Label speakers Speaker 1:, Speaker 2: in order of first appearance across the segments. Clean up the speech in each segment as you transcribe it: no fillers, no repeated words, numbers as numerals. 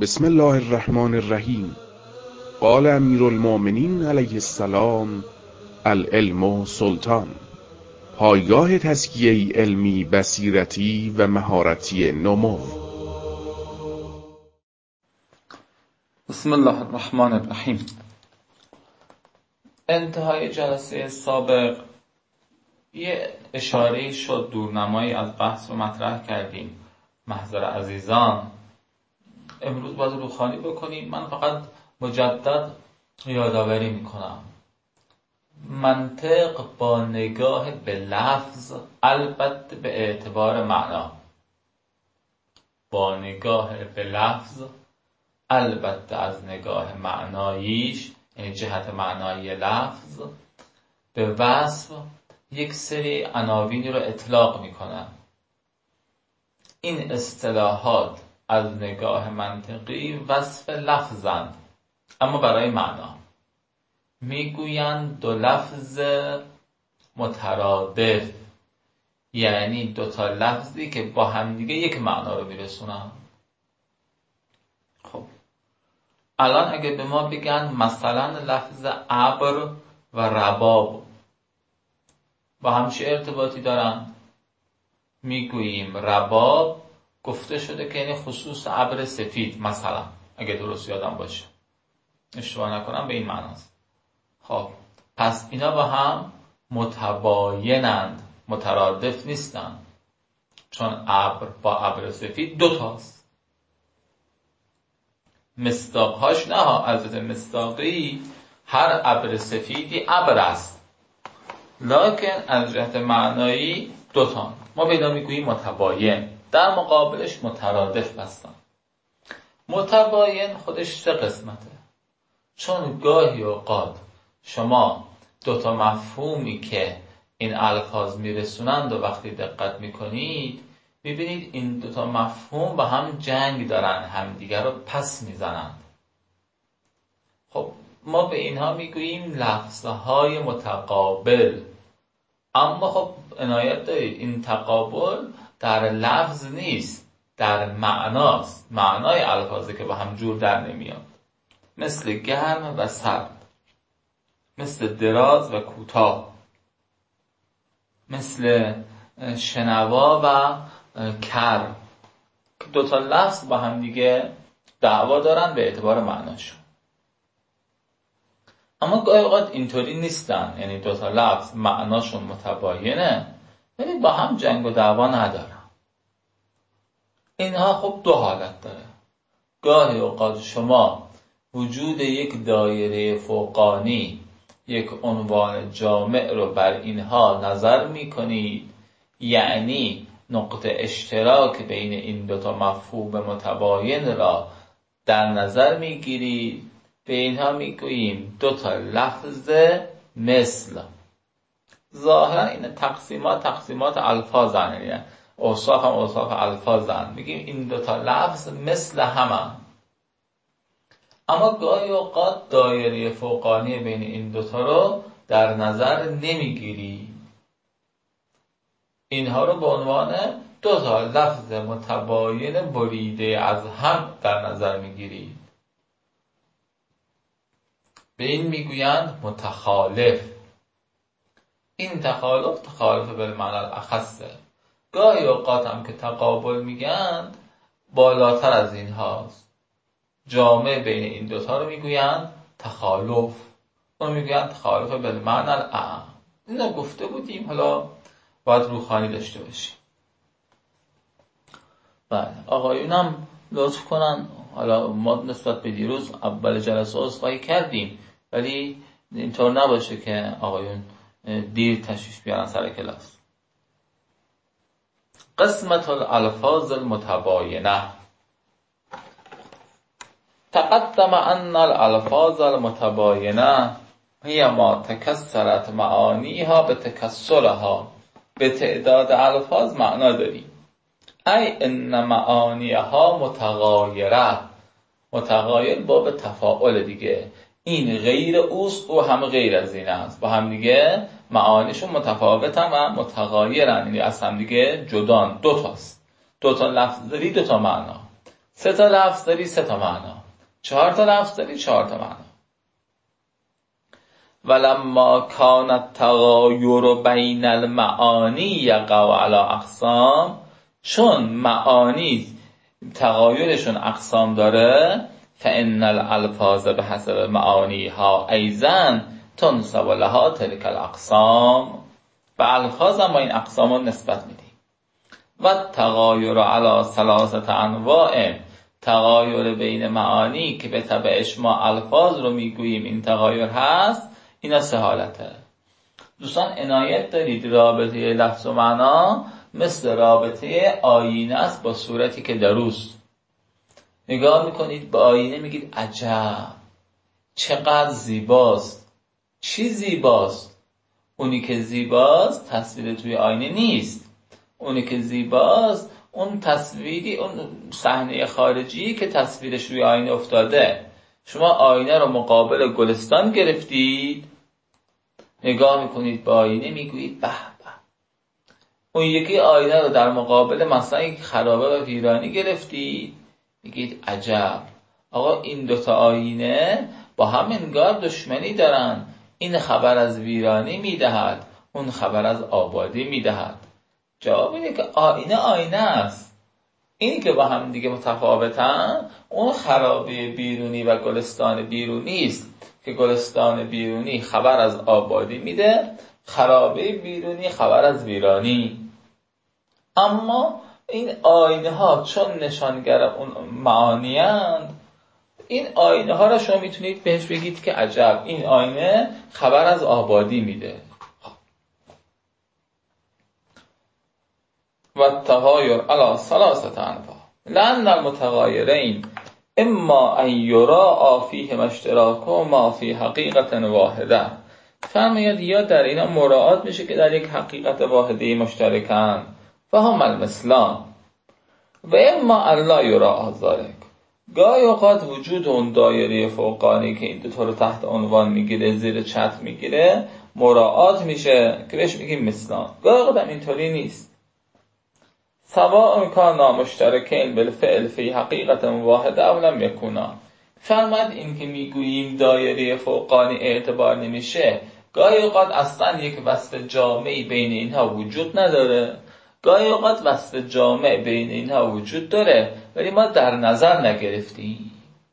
Speaker 1: بسم الله الرحمن الرحیم. قال امیر المؤمنین علیه السلام: العلم سلطان. پایگاه تزکیه علمی، بصیرتی و مهارتی نمو.
Speaker 2: بسم الله الرحمن الرحیم. انتهای جلسه سابق یه اشاره شد، دورنمایی از بحث رو مطرح کردیم. محضر عزیزان، امروز باید روخانی بکنیم. من فقط مجدد یادآوری میکنم، منطق با نگاه به لفظ، البته به اعتبار معنا، با نگاه به لفظ البته از نگاه معناییش، یعنی جهت معنایی لفظ، به وصف یک سری عناوینی رو اطلاق میکنن. این اصطلاحات از نگاه منطقی وصف لفظند، اما برای معنا میگویند دو لفظ مترادف، یعنی دو تا لفظی که با همدیگه یک معنا رو میرسونن. خب الان اگه به ما بگن مثلا لفظ ابر و رباب با هم چه ارتباطی دارن؟ میگوییم رباب گفته شده که یعنی خصوص ابر سفید، مثلا اگه درست یادم باشه، اشتباه نکنم به این معناست. خب پس اینا با هم متباینند، مترادف نیستند، چون ابر با ابر سفید دو تاست. مصداقهاش نه، از مصداقی هر ابر سفیدی ابر است، لکن از جهت معنایی دو تا. ما پیدا میگوییم متباین، در مقابلش مترادف هستن. متباین خودش سه قسمته، چون گاهی اوقات شما دو تا مفهومی که این الفاظ میرسونند و وقتی دقت میکنید میبینید این دو تا مفهوم با هم جنگ دارن، همدیگر رو پس میزنند. خب ما به اینها میگوییم لفظهای متقابل. اما خب عنایت دارید، این تقابل در لفظ نیست، در معناست. معنای الفاظی که با هم جور در نمیاد، مثل گرم و سرد، مثل دراز و کوتاه، مثل شنوا و کر. دو تا لفظ با هم دیگه دعوا دارن به اعتبار معناشون. اما گاهی اوقات اینطوری نیستن، یعنی دو تا لفظ معناشون متباینه ولی با هم جنگ و دعوا ندارن. اینها خب دو حالت داره. گاهی اوقات شما وجود یک دایره فوقانی، یک عنوان جامع رو بر اینها نظر میکنید، یعنی نقطه اشتراک بین این دو تا مفهوم متباین را در نظر میگیرید. به اینها میگوییم دو تا لفظ مثل. ظاهرا این تقسیمات الفاظن، یعنی اوصاف هم اوصاف الفاظن. میگیم این دو تا لفظ مثل همن. اما گاهی اوقات دایره فوقانی بین این دوتا رو در نظر نمیگیری، اینها رو به عنوان دو تا لفظ متباین بریده از هم در نظر میگیری. به این میگویند متخالف. این تخالف بالمعنی الاخصه. گاهی اوقات هم که تقابل میگن بالاتر از این هاست، جامع بین این دوتا رو میگویند تخالف، اون میگویند تخالف بالمعنی الاعم. اینو گفته بودیم، حالا باید روخانی داشته باشیم. بله آقایونم لطف کنن، حالا ما نسبت به دیروز اول جلسه عذرخواهی کردیم، ولی اینطور نباشه که آقایون دیر تشریف بیارن سر کلاس. قسمت الالفاظ المتباینه. تقدم ان الالفاظ المتباینه هي ما تکثرت معانیها به تکثرها. به تعداد الفاظ معنا داریم. ای ان معانیها متغایره. متغایر باب تفاعل دیگه، این غیر اوست و هم غیر از این است، با هم دیگه معانیشون متفاوتن و متغایرن، یعنی از هم دیگه جدان. دو تاست، دو تا لفظ داری، دو تا معنا. 3 تا لفظ داری 3 تا معنا، 4 تا لفظ داری 4 تا معنا. ولما کان التغایر بین المعانی یقع علی اقسام، چون معانی تغایرشون اقسام داره، فان الالفاظ بحسب معانیها ایضا تنسب لها تلک الاقسام، به الفاظ هم با این اقسام رو نسبت میدیم. و تغایر علی 3 انواع، تغایر بین معانی که به تبعش ما الفاظ رو میگوییم این تغایر هست، اینا 3 حالته. دوستان عنایت دارید رابطه لفظ و معنا مثل رابطه آینه است با صورتی که دروست. نگاه میکنید به آینه میگید عجب چقدر زیباست. چی زیباست؟ اونی که زیباست تصویر توی آینه نیست. اونی که زیباست اون تصویری، اون صحنه خارجی که تصویرش روی آینه افتاده. شما آینه رو مقابل گلستان گرفتید، نگاه میکنید به آینه میگویید به به. اون یکی آینه رو در مقابل مثلا یک خرابه و ویرانی گرفتید، میگید عجب آقا این 2 تا آینه با هم انگار دشمنی دارن. این خبر از ویرانی میدهد، اون خبر از آبادی میدهد. جواب اینه که آینه است. اینی که با هم دیگه متفاوتن اون خرابه بیرونی و گلستان بیرونی است که گلستان بیرونی خبر از آبادی میده، خرابه بیرونی خبر از ویرانی. اما این آینه ها چون نشانگر اون معانی اند، این آینه ها را شما میتونید بهش بگید که عجب این آینه خبر از آبادی میده. و التغایر علی 3 انواع لأن المتغایرین اما ان یرا فیهما اشتراکهما فی حقیقت واحده. فرماید یا در اینا مراعات میشه که در یک حقیقت واحده مشترکن، فهم المثلان، و اما الا یرا ذلک. گاهی اوقات وجود اون دایره فوقانی که این 2 تا رو تحت عنوان میگیره، زیر چتر میگیره، مراعات میشه که بهش میگیم مثلان. گاهی اوقات هم اینطوری نیست. سواء کانا مشترکین بالفعل فی حقیقت واحده او لم یکونا. فرماید این که میگوییم دایره فوقانی اعتبار نمیشه، گاهی اوقات اصلا یک وصف جامعی بین اینها وجود نداره، گاهی اوقات وصف جامع بین اینها وجود داره ولی ما در نظر نگرفتیم.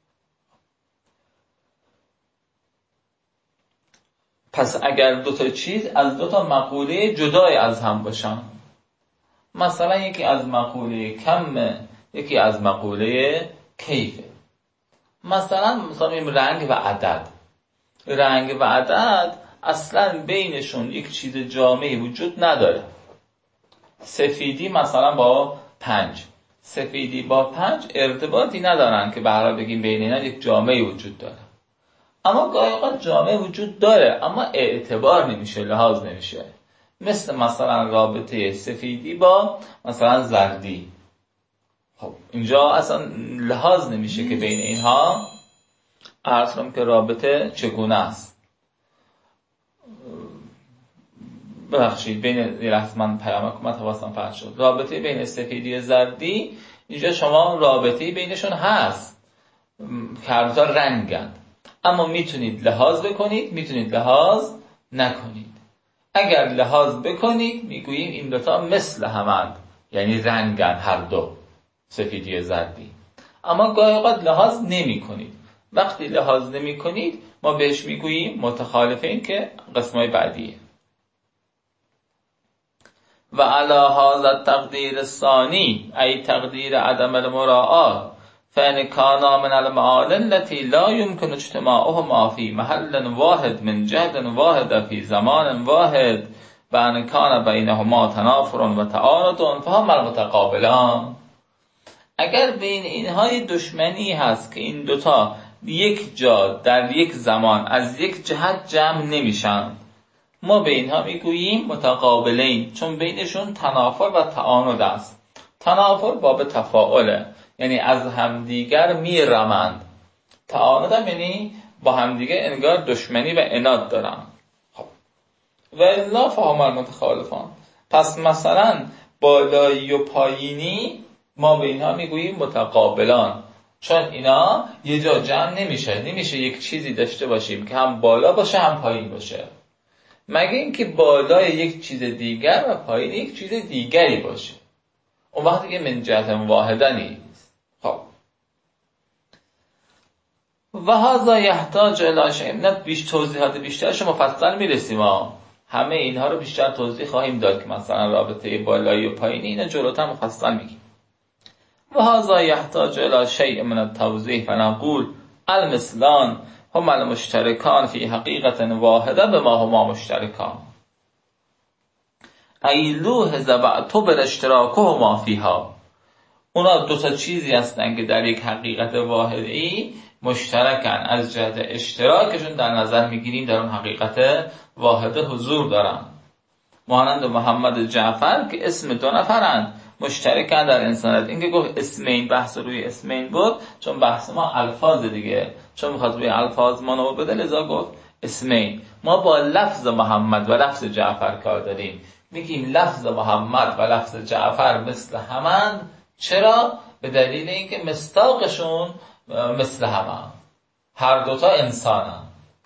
Speaker 2: پس اگر 2 تا چیز از 2 تا مقوله جدای از هم باشن، مثلا یکی از مقوله کمه، یکی از مقوله کیفه. مثلا رنگ و عدد. رنگ و عدد اصلا بینشون یک چیز جامعی وجود نداره. سفیدی مثلا با 5، سفیدی با 5 ارتباطی ندارن که برای بگیم بین اینا یک جامعی وجود داره. اما گاهی اوقات جامعه وجود داره اما اعتبار نمیشه، لحاظ نمیشه. مثلا رابطه سفیدی با مثلا زردی. خب اینجا اصلا لحاظ نمیشه که بین اینها عرض کنم که رابطه چگونه است. ببخشید بین یه لحظه من پیامک حواسم پرت شد. رابطه بین سفیدی و زردی اینجا شما رابطه بینشون هست که هر دو تا رنگن، اما میتونید لحاظ بکنید، میتونید لحاظ نکنید. اگر لحاظ بکنید میگوییم این دوتا مثل همند، یعنی رنگن هر دو، سفیدی و زردی. اما گاهی اوقات لحاظ نمی کنید. وقتی لحاظ نمی کنید ما بهش میگوییم متخالفین که قسمای بعدیه. و علی هذا التقدیر الثانی ای تقدیر عدم المراعات فان کانا من المعانی التي لا يمكن اجتماعهما في محل واحد من جهد واحد في زمان واحد و ان کان بینهما تنافر و تعارض فهم المتقابلان. اگر بین اینها دشمنی هست که این دوتا یک جا در یک زمان از یک جهت جمع نمیشن، ما به اینها میگوییم متقابلین، چون بینشون تنافر و تعاند است. تنافر باب تفاعله، یعنی از همدیگر میرمند. تعاند هم یعنی با همدیگر انگار دشمنی و عناد دارن. خب و الا فهم المتخالفان. پس مثلا بالایی و پایینی ما به اینها میگوییم متقابلان، چون اینا یه جا جمع نمیشه یک چیزی داشته باشیم که هم بالا باشه هم پایین باشه، مگه اینکه بالای یک چیز دیگر و پایین یک چیز دیگری باشه، اون وقتی که من جهت واحده نیست. خب و هذا یحتاج الی شیء، نه توضیحات بیشترش مفصل میرسیم همه اینها رو بیشتر توضیح خواهیم داد که مثلا رابطه بالایی و پایینی اینا جلوتر مفصل میگیم. و هذا یحتاج الی شیء من التوضیح فنقول المثلان هم المشترکان فی حقیقت واحده بما هما مشترکان ای لوحظ واعتبر اشتراکهما فیها. اونا دو تا چیزی هستن که در یک حقیقت واحدی مشترکن، از جهت اشتراکشون در نظر میگیریم در اون حقیقت واحده حضور دارن، مانند محمد و جعفر که اسم دو نفرن مشترکن در انسانیت. این که گفت اسمین، بحث روی اسمین بود چون بحث ما الفاظ دیگه، چون میخواد روی الفاظ ما نور بده لذا گفت اسمین. ما با لفظ محمد و لفظ جعفر کار داریم، میگیم لفظ محمد و لفظ جعفر مثل همند. چرا؟ به دلیل اینکه مصداقشون مثل همند، هر دوتا انسانن.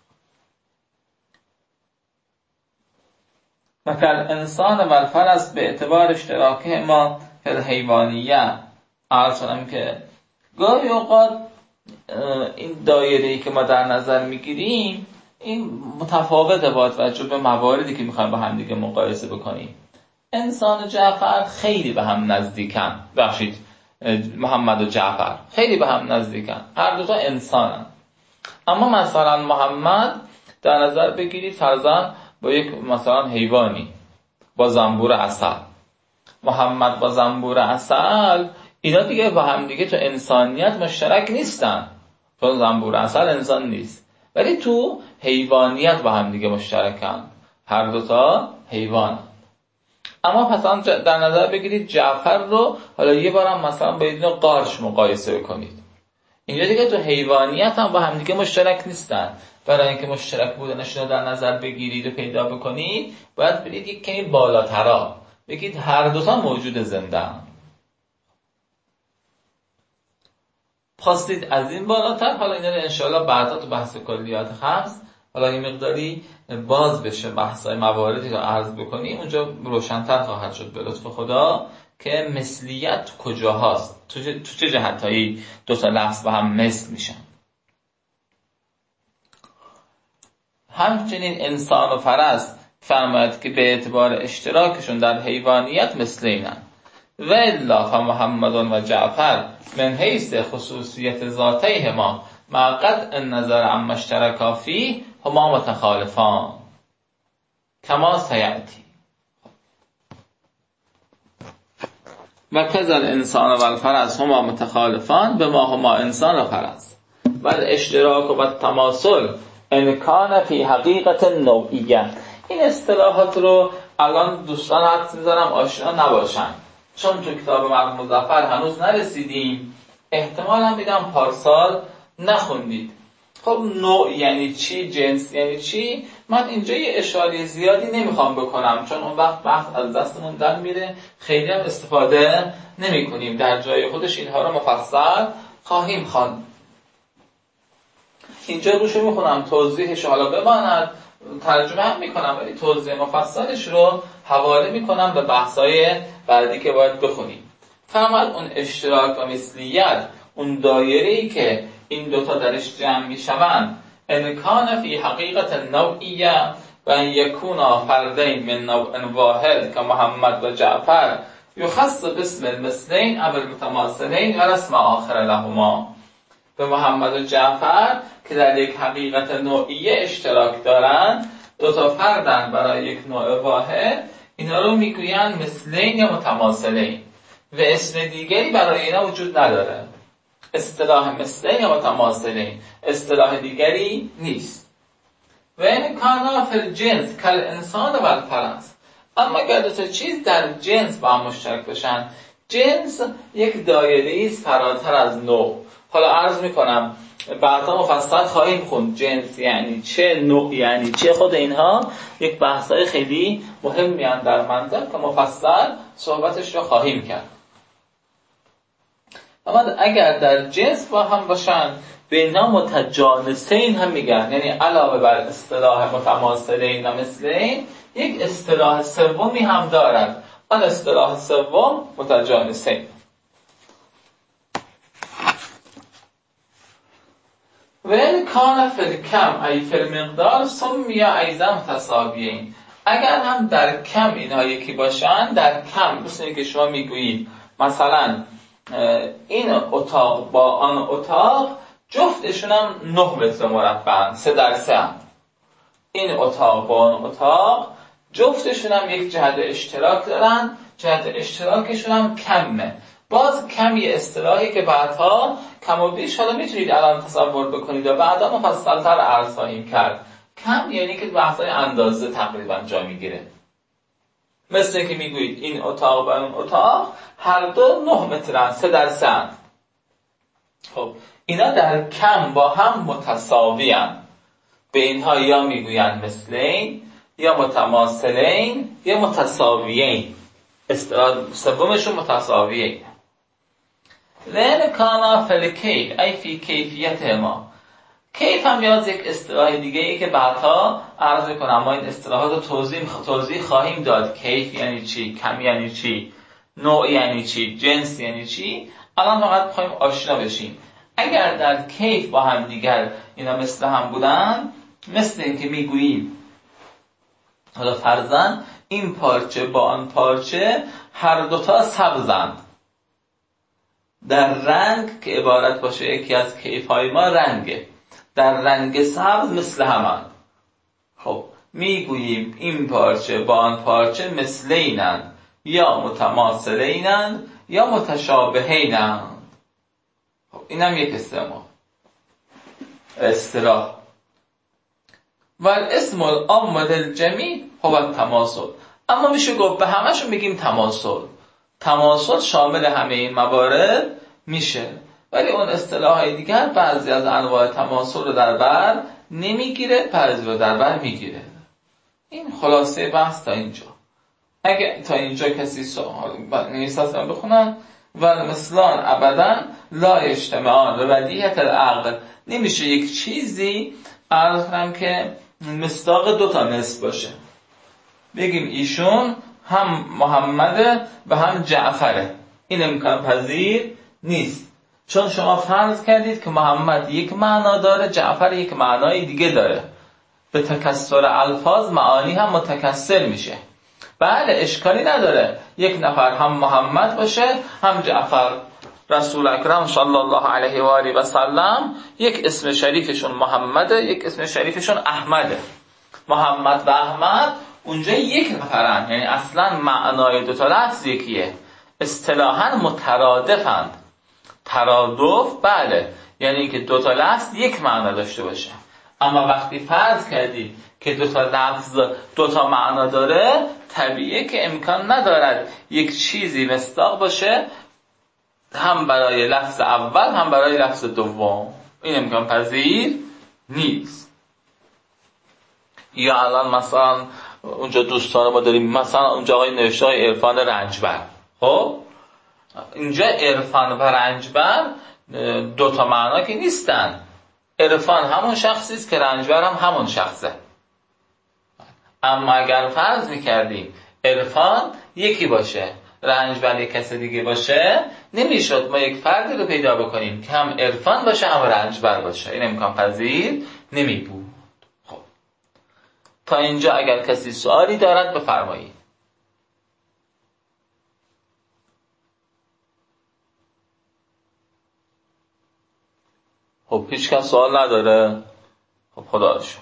Speaker 2: مثل انسان و الفرس به اعتبار اشتراکه ما فی الحیوانیه. عرض کنم که گاهی اوقات این دایره‌ای که ما در نظر میگیریم این متفاوته با توجه به مواردی که میخوایم با هم دیگه مقایسه بکنیم. انسان و جعفر خیلی به هم نزدیکن، بخشید محمد و جعفر خیلی به هم نزدیکن، هر دوتا انسانن. اما مثلا محمد در نظر بگیرید فرضاً با یک مثلا حیوانی با زنبور عسل، محمد با زنبور عسل، اینا دیگه با هم دیگه تو انسانیت مشترک نیستن، چون زنبور عسل انسان نیست، ولی تو حیوانیت با هم دیگه مشترکن، هر دوتا حیوان. اما مثلا در نظر بگیرید جعفر رو حالا یه بارم مثلا با یه دونه قارچ مقایسه کنید، اینجا دیگه تو حیوانیت هم با هم دیگه مشترک نیستن. برای اینکه مشترک بودنشون رو در نظر بگیرید و پیدا بکنید باید برید یک کمی بالاترا بگید هر دوتا موجود زنده هم. خواستید از این بالاتر، حالا اینا رو انشاءالله بعدا تو بحث کلیات خمس حالا این مقداری باز بشه، بحثای مواردی رو عرض بکنیم اونجا روشن‌تر خواهد شد به لطف خدا که مثلیت کجا هست، تو چه جهتایی دو تا لفظ با هم مثل میشن. همچنین انسان و فرس فرماید که به اعتبار اشتراکشون در حیوانیت مثل اینن. و الا فمحمد و جعفر من حیث خصوصیت ذاتیهما مع قطع النظر عما اشترکا فیه هما متخالفان کما سیأتی. و کذا الانسان و الفرس هما متخالفان بما هما انسان و فرس و الاشتراک و التماثل ان کان فی حقیقت نوعیه. این اصطلاحات رو الان دوستان حدس میزنم آشنا نباشن، چون تو کتاب مرحوم مظفر هنوز نرسیدیم، احتمال هم میدم پارسال نخوندید. خب نوع یعنی چی؟ جنس یعنی چی؟ من اینجا یه اشاره زیادی نمیخوام بکنم چون اون وقت بحث از دستمون در میره، خیلی هم استفاده نمی کنیم. در جای خودش اینها رو مفصل خواهیم خواند. اینجا روشو میخونم توضیحش حالا بماند، ترجمه هم میکنم ولی توضیح مفصلش رو حواله میکنم به بحثای بعدی که باید بخونیم. فرمود اون اشتراک و مثلیت، اون دایره‌ای که این دوتا درش جمع میشوند، ان کان فی حقیقت نوعیه و ان یکونا فردین من نوع واحد که محمد و جعفر یخص باسم المثلین او المتماثلین و اسم آخر لهما. به محمد و جعفر که در یک حقیقت نوعیه اشتراک دارند، دو تا فردن برای یک نوع واحد، اینا رو میگویند مثلین یا متماثلین و اسم دیگری برای اینا وجود نداره. اصطلاح مثلین یا متماثلین اصطلاح دیگری نیست. و این کانا فی الجنس کل انسان و الفرس. اما اگر دو تا چیز در جنس با هم مشترک باشن، جنس یک دایره‌ای است فراتر از نوع. حالا عرض میکنم بعدا مفصل خواهیم خوند جنس یعنی چه، نوع یعنی چه، خود اینها یک بحثای خیلی مهمی هستند در منطق که مفصل صحبتش رو خواهیم کرد. اما اگر در جنس با هم باشن به اینها متجانسین هم میگن، یعنی علاوه بر اصطلاح متماثلین و مثلین یک اصطلاح سومی هم دارند، آن اصطلاح سوم متجانسین. و این کان فی الکم ای فی المقدار سمی ایضا متساویین. اگر هم در کم اینها یکی باشن، در کم مثل که شما میگویید مثلا این اتاق با آن اتاق جفتشون هم 9 متر مربع 3x3 هم. این اتاق با آن اتاق جفتشون هم یک جهت اشتراک دارن، جهت اشتراکشون هم کمه. باز کم یه اصطلاحی که بعدها کم و بیش حالا میتونید الان تصور بکنید و بعدا مفصل‌تر عرض خواهیم کرد. کم یعنی که بحث‌های اندازه تقریبا جا میگیره. مثل که میگویید این اتاق و اون اتاق هر دو 9 مترن 3x3. خب اینا در کم با هم متساوی‌اند. به اینها یا میگویند مثلین یا متماثلین یا متساویین. اصطلاح سومشون متساویین. لئن کانا فی الکیف ای فی کیفیت ما. کیف هم یاد یک اصطلاح دیگه ای که بعدها عرض کنم، ما این اصطلاحات رو توضیح خواهیم داد. کیف یعنی چی، کم یعنی چی، نوع یعنی چی، جنس یعنی چی. الان فقط می‌خوایم آشنا بشیم. اگر در کیف با هم دیگر اینا مثل هم بودن، مثل این که میگوییم حالا فرضاً این پارچه با آن پارچه هر دوتا سبزند در رنگ، که عبارت باشه یکی از کیف‌های ما رنگه، در رنگ سبز مثل همان. خب میگوییم این پارچه با آن پارچه مثلینند یا متماثلینند یا متشابهینند. خب اینم یک اصطلاح. و اسم العام للجمیع هو التماثل. اما میشه گفت به همشون بگیم تماثل. تماثل شامل همه این موارد میشه، ولی اون اصطلاحات دیگر بعضی از انواع تماثل رو در بر نمیگیره، بعضی رو در بر میگیره. این خلاصه بحث تا اینجا. اگه تا اینجا کسی سوال نیست اصلا بخونن. و مثلان ابدا لا اجتماعان و بدیهت العقل. نمیشه یک چیزی عرض کنم که مصداق 2 تا نصف باشه. بگیم ایشون هم محمده و هم جعفره، این امکان پذیر نیست. چون شما فرض کردید که محمد یک معنا داره، جعفر یک معنای دیگه داره. به تکسر الفاظ معانی هم متکسر میشه. بله اشکالی نداره یک نفر هم محمد باشه هم جعفر. رسول اکرم صلی الله علیه و آله و سلم یک اسم شریفشون محمده، یک اسم شریفشون احمده. محمد و احمد اونجا یک نفرن، یعنی اصلا معنای 2 تا لفظ یکیه. اصطلاحاً مترادفند. ترادف بله، یعنی که 2 تا لفظ یک معنا داشته باشه. اما وقتی فرض کردید که 2 تا لفظ 2 تا معنا داره، طبیعیه که امکان ندارد یک چیزی مصداق باشه هم برای لفظ اول هم برای لفظ دوم. این امکان پذیر نیست. یا الان مثلا اونجا دوستان ما داریم، مثلا اونجا آقای نوشته های عرفان رنجبر. خب اینجا عرفان و رنجبر 2 تا معنا که نیستن. عرفان همون شخصی است که رنجبر هم همون شخصه. اما اگر فرض می‌کردیم عرفان یکی باشه، رنجبر یک کس دیگه باشه، نمیشد ما یک فردی رو پیدا بکنیم که هم عرفان باشه هم رنجبر باشه. این امکان پذیر نمی بود. خب تا اینجا اگر کسی سوالی دارد بفرمایید. خب هیچ کس سوال نداره؟ خب خدا رو شکر.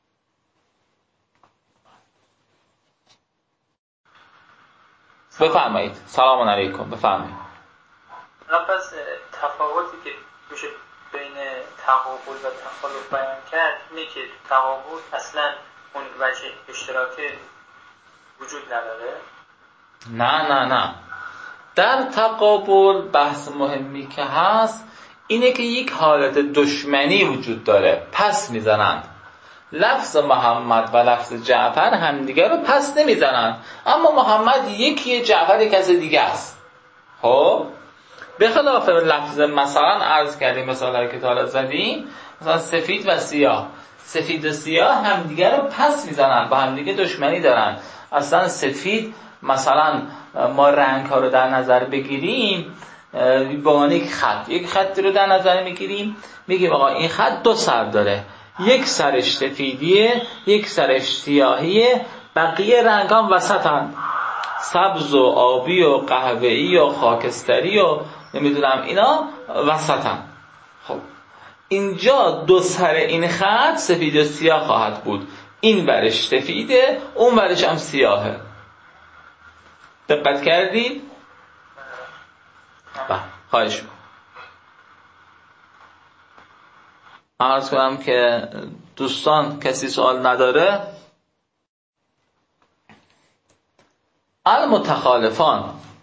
Speaker 2: بفرمایید. سلام علیکم. بفرمایید.
Speaker 3: پس تفاوتی که میشه بین تقابل و تخالف بیان کرد اینه که تقابل اصلا اون وجه اشتراک وجود نداره.
Speaker 2: نه در تقابل بحث مهمی که هست اینه که یک حالت دشمنی وجود داره، پس میزنند. لفظ محمد و لفظ جعفر همدیگه رو پس نمیزنند، اما محمد یکیه، جعفر یک کس دیگه است. خب به خلاف لفظ مثلا عرض کردیم، مثالی که تا حالا زدیم، مثلا سفید و سیاه، سفید و سیاه همدیگه رو پس میزنن، با همدیگه دشمنی دارن. اصلا سفید مثلا ما رنگ ها رو در نظر بگیریم، با یک خط رو در نظر میگیریم، میگیم آقا این خط دو سر داره، یک سرش سفیدیه، یک سرش سیاهیه، بقیه رنگ هم وسطن، سبز و آبی و قهوه‌ای و خاکستری و نمیدونم اینا وسطن. خب اینجا دو سر این خط سفید و سیاه خواهد بود، این برش سفیده، اون برش هم سیاهه. دقت کردید؟ خواهش می‌کنم. عرض کنم که دوستان کسی سوال نداره؟ المتخالفان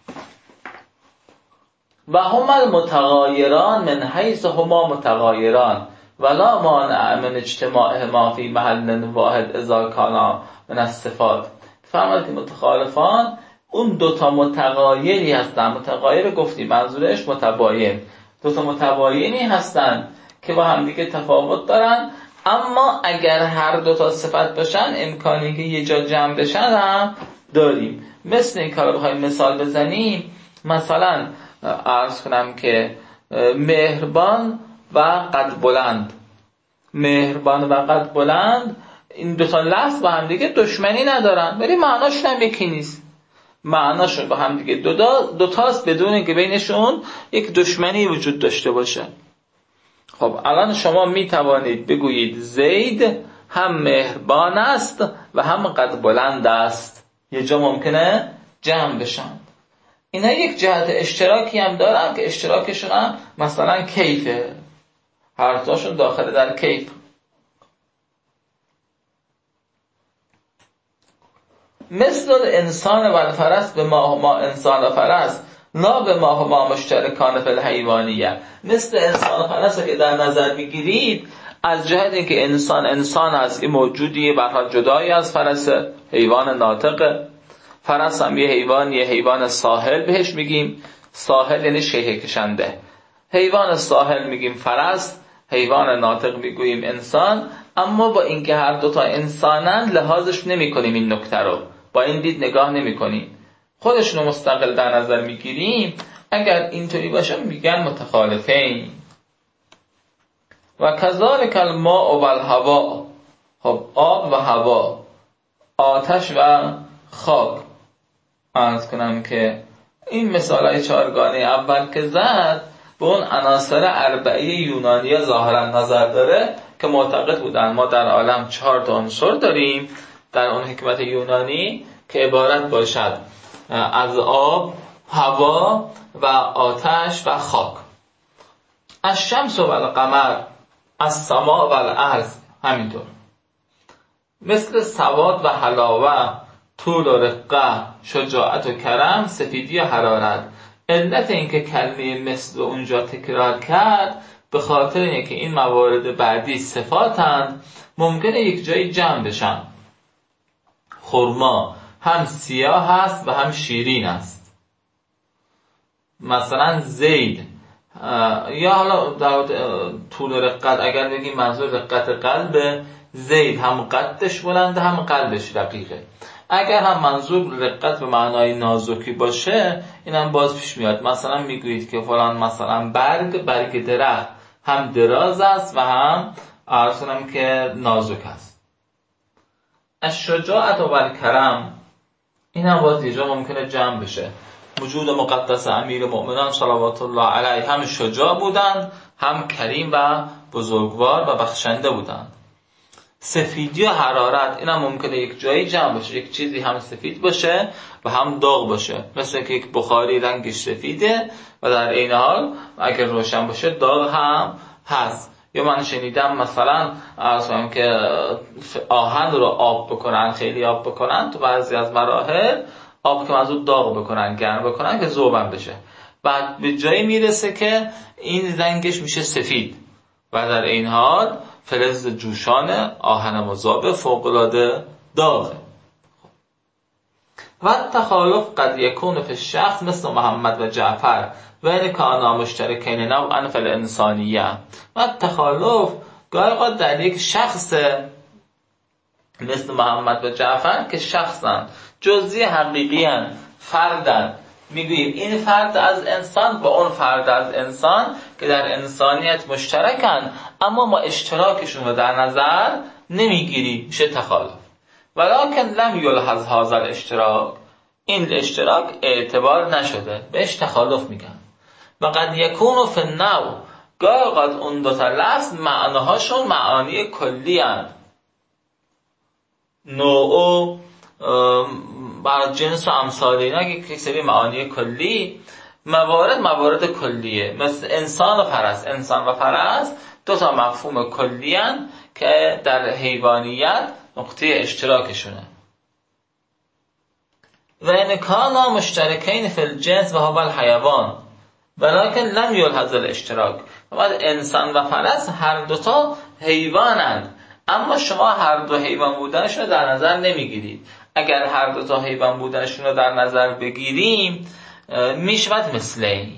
Speaker 2: و هم المتغایران من حیث هما متغایران ولا مانع من اجتماعهما فی محل واحد اذا کانا من الصفات. فرمود که متخالفان اون دوتا متغایری هستن. متغایر گفتیم منظورش متباین، دوتا متباینی هستن که با هم دیگه تفاوت دارن، اما اگر هر دوتا صفت باشن امکانی که یه جا جمع بشن هم داریم. مثل این کار بخوایم مثال بزنیم، مثلا عرض کنم که مهربان و قد بلند، مهربان و قد بلند، این دوتا لفظ با هم دیگه دشمنی ندارن، ولی معناشون هم یکی نیست. معناشون با هم دیگه دوتاست بدون اینکه بینشون یک دشمنی وجود داشته باشه. خب الان شما می توانید بگویید زید هم مهربان است و هم قد بلند است، یه جا ممکنه جمع بشن. اینا یک جهت اشتراکی هم دارن که اشتراکشون هم مثلا کیفه، هر تاشون داخل در کیف. مثل انسان و الفرس به ما انسان و فرس لا به ما مشترکان فی الحیوانیه. مثل انسان و فرس که در نظر بگیرید از جهت اینکه انسان هست، این موجودیه برها جدایی از فرس، حیوان ناطقه. فرس هم یه حیوان ساحل بهش میگیم، ساحل یعنی شیهه کشنده. حیوان ساحل میگیم فرس، حیوان ناطق میگوییم انسان. اما با اینکه هر دوتا انسانن لحاظش نمی کنیم، این نکته رو با این دید نگاه نمی کنیم، خودشونو مستقل در نظر میگیریم. اگر اینطوری باشه میگن متخالفین. و کذالک الماء و الهوا، خب آب و هوا، آتش و خاک. عرض کنم که این مثالای چهارگانه اول که زد به اون عناصر اربعه یونانی ظاهرا نظر داره که معتقد بودن ما در عالم 4 عنصر داریم در اون حکمت یونانی که عبارت باشد از آب، هوا و آتش و خاک. از شمس و القمر، از سما و الارض همینطور. مثل سواد و حلاوه، طول و رقه، شجاعت و کرم، سفیدی و حرارت. علت اینکه کلمه مثل اونجا تکرار کرد به خاطر اینکه این موارد بعدی صفاتند، ممکنه یک جایی جمع بشن. خرما هم سیاه هست و هم شیرین است. مثلا زید یا حالا در طول و رقت اگر بگیم منظور رقت قلبه، زید هم قدش بلنده هم قلبش رقیقه. اگر هم منظور رقت به معنای نازکی باشه این هم باز پیش میاد. مثلا میگویید که فلان مثلا برگ درخت هم دراز است و هم عرض کنم که نازک است. از شجاعت و الکرم، این هم باز یه جا ممکنه جمع بشه. وجود مقدس امیر مؤمنان صلوات الله علیه هم شجاع بودند، هم کریم و بزرگوار و بخشنده بودند. سفیدی و حرارت، این هم ممکنه یک جایی جمع باشه، یک چیزی هم سفید باشه و هم داغ باشه. مثل که یک بخاری رنگش سفیده و در این حال اگر روشن باشه داغ هم هست. یا من شنیدم مثلا اصلا که آهن رو آب بکنن، خیلی آب بکنن، تو بعضی از مراحل آب که منظور داغ بکنن، گرم بکنن که ذوبن بشه، بعد به جایی میرسه که این رنگش میشه سفید و در این حال فلز جوشان آهن مذاب فوق‌العاده داغه. و التخالف قد یکون فی الشخص مثل محمد و جعفر و این کانا مشترکین نوعا فی الانسانیه. و التخالف گاهی در یک شخص مثل محمد و جعفر که شخصن، جزئی حقیقی هن، فردن، میگوییم این فرد از انسان با اون فرد از انسان که در انسانیت مشترکن، اما ما اشتراکشون رو در نظر نمیگیریم، میشه تخالف. ولکن لم یلحظ هذا الاشتراک، این اشتراک اعتبار نشده، بهش تخالف میگن. و قد یکون فی النوع، گاهی اوقات اون دوتا لفظ معناهاشون معانی کلی هست، نوع بر جنس و امثال اینا که سری معانی کلی، موارد کلیه، مثل انسان و فرس. انسان و فرس دو تا مفهوم کلی هستند که در حیوانیت نقطه اشتراکشونه. و ان کانا مشترکین فی الجنس و هو الحیوان ولکن لم یلحظ الاشتراک. انسان و فرس هر دوتا حیوانند، اما شما هر دو حیوان بودنشون رو در نظر نمیگیرید. اگر هر دو تا حیوان بودنشون رو در نظر بگیریم میشود مثلی.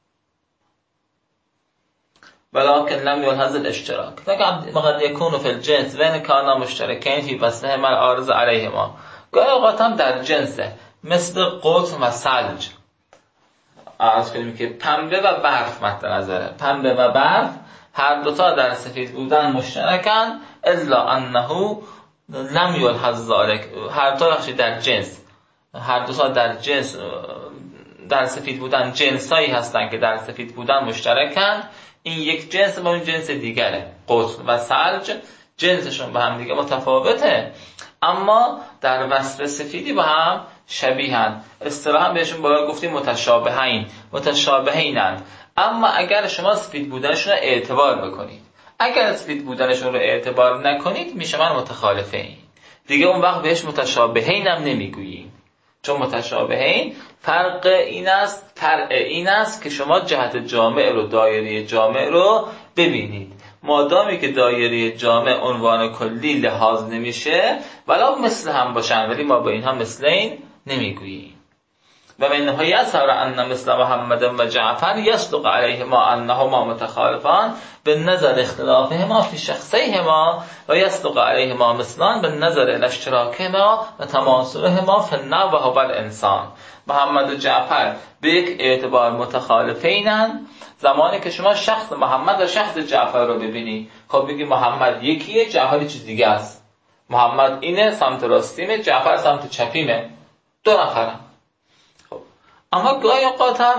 Speaker 2: ولکن لم یلحظ الاشتراک. قد یکون فی الجنس و ان کانا مشترکین فی وصفهما العارض علیهما. گاهی اوقات هم در جنسه، مثل قطن و ثلج. عرض کنیم که پنبه و برف مد نظره. پنبه و برف هر دوتا در سفید بودن مشترکن، الا انه لم یلحظ ذلک. هر دوتا در جنس، هر دوتا در جنس در سفید بودن جنسایی هستن که در سفید بودن مشترکن. این یک جنس با اون جنس دیگره. قطن و ثلج جنسشون با هم دیگه متفاوته، اما در وصف سفیدی با هم شبیهن. اصطلاحاً بهشون باید گفتیم متشابهینند. اما اگر شما سفید بودنشون رو اعتبار بکنید، اگر سفید بودنشون رو اعتبار نکنید میشن متخالفین. دیگه اون وقت بهش متشابهین هم نمیگوییم، چون متشابهین فرق این است که شما جهت جامع رو، دایره جامع رو ببینید. مادامی که دایره جامع عنوان کلی لحاظ نمیشه ولو مثل هم باشن، ولی ما با این هم مثل این نمیگوییم. و من نهایت سر ان مثل محمد و جعفر یصدق علیهما انهما متخالفان به نظر اختلافهما فی شخصیهما و یصدق علیهما مثلان به نظر الاشتراکهما و تماثلهما فی النوع و هو الانسان. محمد و جعفر به یک اعتبار متخالفینن زمانی که شما شخص محمد و شخص جعفر رو ببینی. خب بگی محمد یکیه، جعفر چیز دیگه است. محمد اینه، سمت راستیمه، جعفر سمت چپیمه، دو نفرن. اما گاهی اوقات هم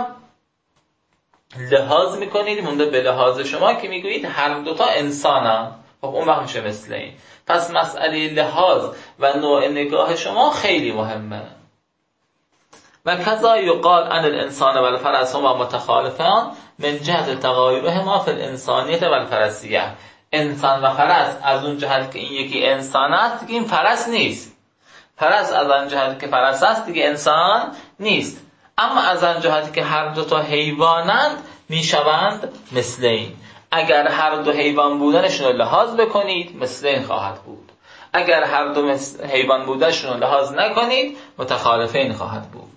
Speaker 2: لحاظ میکنید مونده به لحاظ شما که میگویید هر دوتا انسانن. خب اون وقت میشه مثل این. پس مسئله لحاظ و نوع نگاه شما خیلی مهمه. و کذا یقال ان الانسان و الفرس هما متخالفان من جهت تغایرهما فی الانسانیت و الفرسیه. انسان و فرس از اون جهت که این یکی انسان است دیگه این فرس نیست، فرس از آن جهت که فرس است دیگه انسان نیست. اما از آن جهتی که هر دو تا حیوانند میشوند مثل این. اگر هر دو حیوان بودنشون رو لحاظ بکنید مثل این خواهد بود، اگر هر دو حیوان بودنشون رو لحاظ نکنید متخالفین خواهد بود.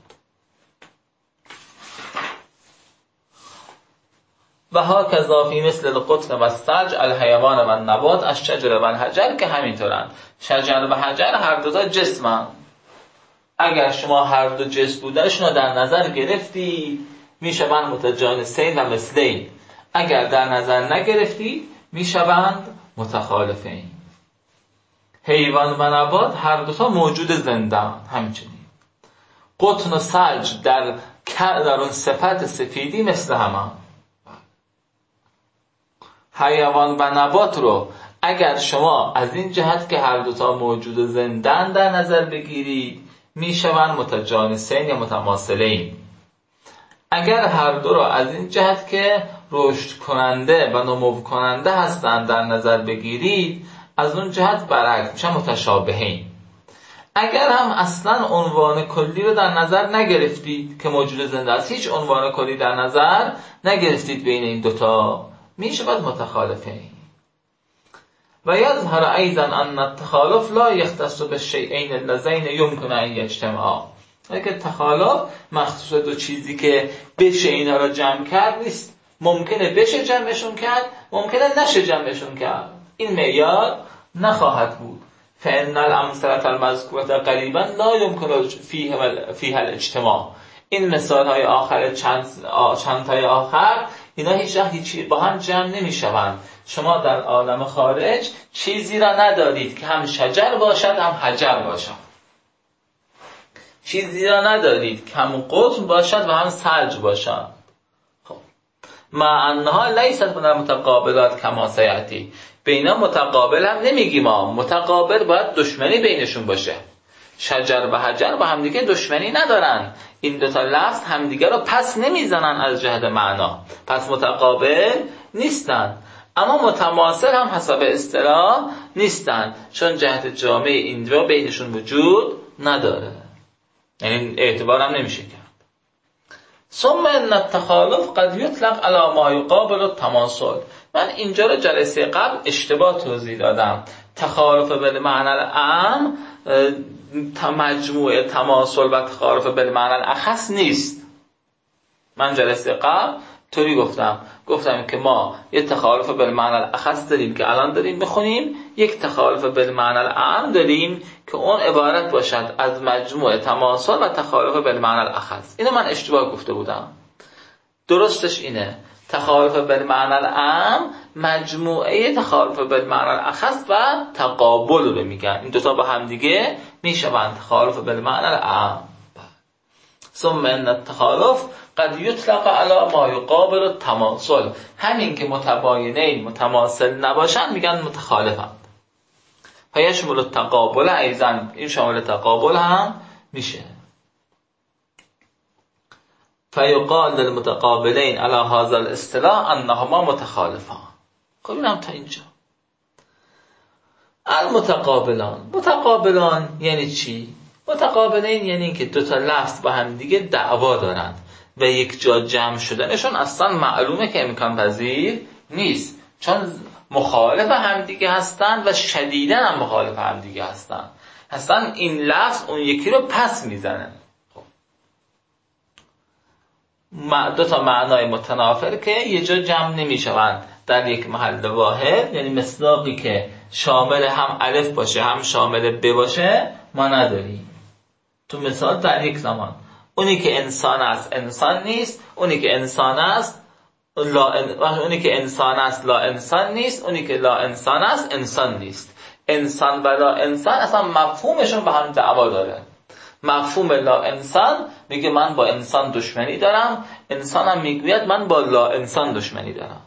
Speaker 2: و هاکذا فی مثل القطن و الثلج الحیوان و النبات الشجر و الحجر، که همینطورند. شجر و حجر هر دو تا جسمند. اگر شما هر دو جنس بودنشون رو در نظر گرفتی میشوند متجانسین و مثلین. اگر در نظر نگرفتی میشوند متخالفین. حیوان و نبات هر دو تا موجود زنده همچنین. قطن و ثلج در اون صفت سفیدی مثل هم. حیوان و نبات رو اگر شما از این جهت که هر دو تا موجود زندن در نظر بگیرید میشوند متجانسین یا متماثلین. اگر هر دو را از این جهت که رشد کننده و نمو کننده هستند در نظر بگیرید از اون جهت برعکس میشن متشابهین. اگر هم اصلا عنوان کلی رو در نظر نگرفتید که موجود زنده است، هیچ عنوان کلی در نظر نگرفتید بین این دوتا میشود متخالفین. و یظهر ایضا ان التخالف لا یختص بالشیئین اللذین یمکن ان یجتمعا. لیکن تخالف مخصوص دو چیزی که بشه اینا را جمع کرد نیست. ممکنه بشه جمعشون کرد، ممکنه نشه جمعشون کرد. این معیار نخواهد بود. فإن الأمثلة المذکورة قریبا لا يمكن فیها الاجتماع. این مثال های آخر چند تای آخر اینا هیچ با هم جمع نمیشوند. شما در عالم خارج چیزی را ندارید که هم شجر باشد هم حجر باشد. چیزی را ندارید که هم قطن باشد و هم ثلج باشد. خب مع انها لیست من المتقابلات کما سیأتی. بینا متقابل هم نمیگیم ما. متقابل باید دشمنی بینشون باشه. شجر و حجر با همدیگه دشمنی ندارن. این دوتا لفظ همدیگه رو پس نمیزنن از جهت معنا. پس متقابل نیستن. اما متماثل هم حسب اصطلاح نیستن، چون جهت جامع این دو بینشون وجود نداره. یعنی اعتبار هم نمیشه کرد. ثم ان التخالف قد یطلق علی ما یقابل التماثل. من اینجا رو جلسه قبل اشتباه توضیح دادم. تخالف بالمعنی العام مجموع تماثل و تخالف بالمعنی الاخص نیست. من جلسه قبل طوری گفتم که ما یک تخالف بالمعنی الاخص داریم که الان داریم میخونیم، یک تخالف بالمعنی العام داریم که اون عبارت باشد از مجموع تماثل و تخالف بالمعنی الاخص. اینو من اشتباه گفته بودم. درستش اینه تخالف بالمعنی العام مجموعه تخالف بالمعنی الاخص و تقابل رو میگن. این دوتا با هم دیگه میشوند تخالف بالمعنی العام. ثم ان التخالف قد یطلق علی ما یقابل التماثل. همین که متباینین متماثل نباشن میگن متخالفند. فیشمل التقابل ایضا، این شامل تقابل هم میشه. فیقال للمتقابلین علی هذا الاصطلاح انهما متخالفان. خب اینم تا اینجا. متقابلان یعنی چی؟ متقابلین یعنی که دو تا لفظ با هم دیگه دعوا دارند و یک جا جمع شدنشون اصلا معلومه که امکان پذیر نیست، چون مخالف هم دیگه هستن و شدیداً هم مخالف هم دیگه هستن. اصلا این لفظ اون یکی رو پس میزنه. دو تا معنای متنافر که یه جا جمع نمیشوند در یک محل واحد، یعنی مصداقی که شامل هم الف باشه هم شامل ب باشه ما نداریم. تو مثال در یک زمان اونی که انسان است انسان نیست، اونی که انسان است لا انسان نیست، اونی که لا انسان است انسان نیست. انسان و لا انسان اصلا مفهومشون به هم دعوا داره. مفهوم لا انسان میگه من با انسان دشمنی دارم، انسان هم میگوید من با لا انسان دشمنی دارم.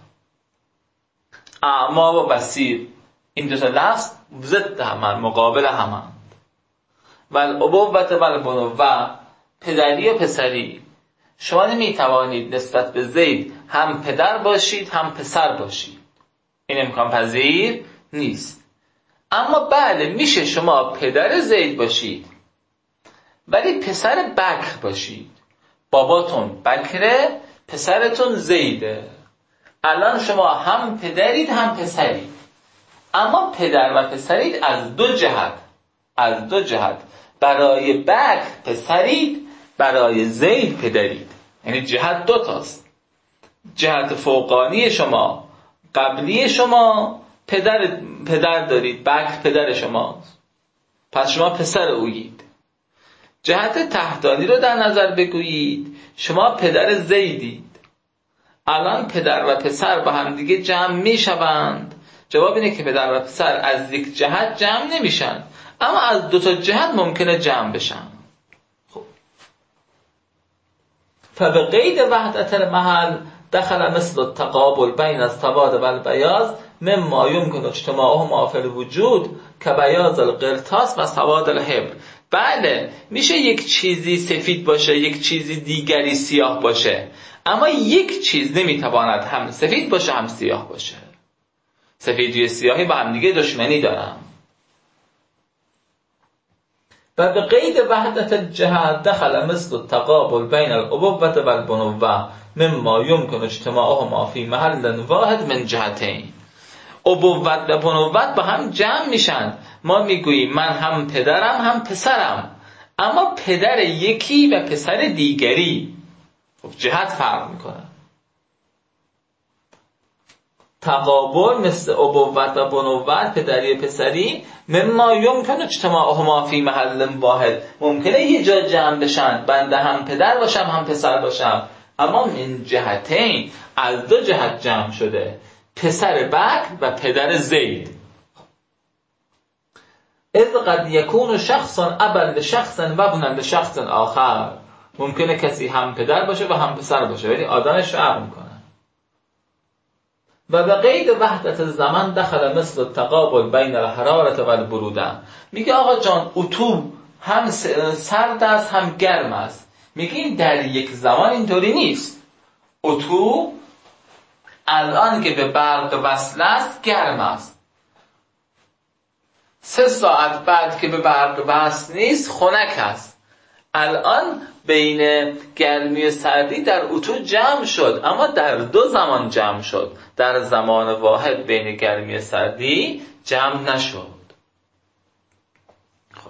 Speaker 2: اعما و بصیر این دو تا لفظ ضد همن، مقابل همن. والابوة والبنوة، پدری و پسری. شما نمیتوانید نسبت به زید هم پدر باشید هم پسر باشید، این امکان پذیر نیست. اما بله میشه شما پدر زید باشید ولی پسر بکر باشید. باباتون بکره، پسرتون زیده. الان شما هم پدرید هم پسرید، اما پدر و پسرید از دو جهت. برای بکر پسرید، برای زید پدرید. یعنی جهت دو تاست. جهت فوقانی شما، قبلی شما پدر دارید، بکر پدر شماست، پس شما پسر اویید. جهت تحتانی رو در نظر بگویید، شما پدر زیدید. الان پدر و پسر با هم دیگه جمع میشوند. جواب اینه که پدر و پسر از یک جهت جمع نمیشن، اما از دو تا جهت ممکنه جمع بشن. خب فبقید وحدت المحل دخل مثل التقابل بین السواد و البیاض مما یمکن اجتماعهما فی الوجود کبیاض القرطاس و سواد الحبر. بله میشه یک چیزی سفید باشه یک چیزی دیگری سیاه باشه، اما یک چیز نمیتواند هم سفید باشه هم سیاه باشه. سفیدی و سیاهی با هم دیگه دشمنی دارن. و به قید وحدت الجهت دخل مثل التقابل بین الابوة و البنوة مما یمکن اجتماعهما فی محل واحد من جهتین. ابوت و بنوت با هم جمع میشن. ما میگوییم من هم پدرم هم پسرم، اما پدر یکی و پسر دیگری خب جهت فرق میکنه. تقابل مثل ابوت و بنوت، پدری پسری، مما یمکن اجتماعهما فی محل واحد، ممکنه یه جا جمع بشن، بنده هم پدر باشم هم پسر باشم، اما من جهتین، از دو جهت جمع شده، پسر بکر و پدر زید. اذ قد یکون شخص ابا لشخص و ابنا لشخص آخر، ممکنه کسی هم پدر باشه و هم پسر باشه، ولی آدمش فرق میکنه. و به قید وحدت الزمان دخل مثل التقابل بین الحرارة و البروده. میگه آقا جان اتو هم سرد است هم گرم است. میگه این در یک زمان اینطوری نیست. اتو الان که به برق وصل است گرم است، 3 ساعت بعد که به برق وصل نیست خنک است. الان بین گرمی و سردی در اتو جمع شد، اما در 2 زمان جمع شد، در زمان واحد بین گرمی و سردی جمع نشد. خب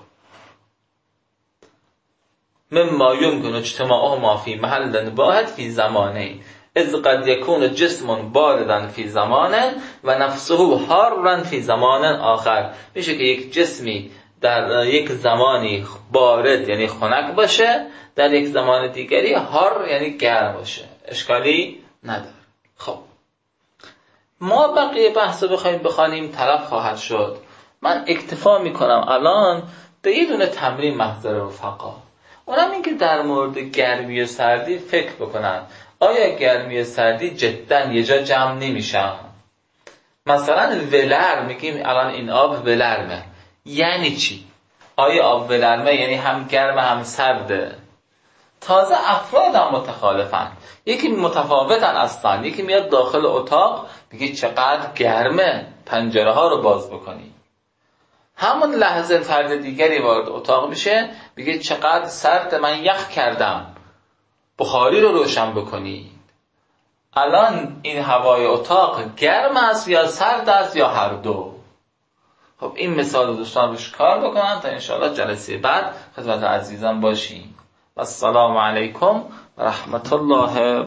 Speaker 2: مما یمکن اجتماعهما فی محل واحد فی زمانین، اذ قد یکون جسم باردا فی زمان و نفسه حارا فی زمان آخر. میشه که یک جسمی در یک زمانی بارد یعنی خنک باشه، در یک زمان دیگری حار یعنی گرم باشه، اشکالی نداره. خب ما بقیه بحث رو بخوانیم طلب خواهد شد. من اکتفا میکنم الان به یه دونه تمرین محضر رفقا، اونم این که در مورد گرمی و سردی فکر بکنن. آیا گرمی و سردی جدا یه جا جمع نمیشن؟ مثلا ولر، میگیم الان این آب ولرمه، یعنی چی؟ آیا آب ولرمه یعنی هم گرم هم سرده؟ تازه افراد هم متخالفن، یکی متفاوتن اصلا. یکی میاد داخل اتاق میگه چقدر گرمه، پنجره ها رو باز بکنی. همون لحظه فرد دیگری وارد اتاق میشه میگه چقدر سرد، من یخ کردم، بخاری رو روشن بکنی. الان این هوای اتاق گرم است یا سرد است یا هر دو؟ خب این مثال رو دوستان روش کار بکنن تا انشاءالله جلسه بعد خدمت عزیزان باشیم. و السلام علیکم و رحمت الله.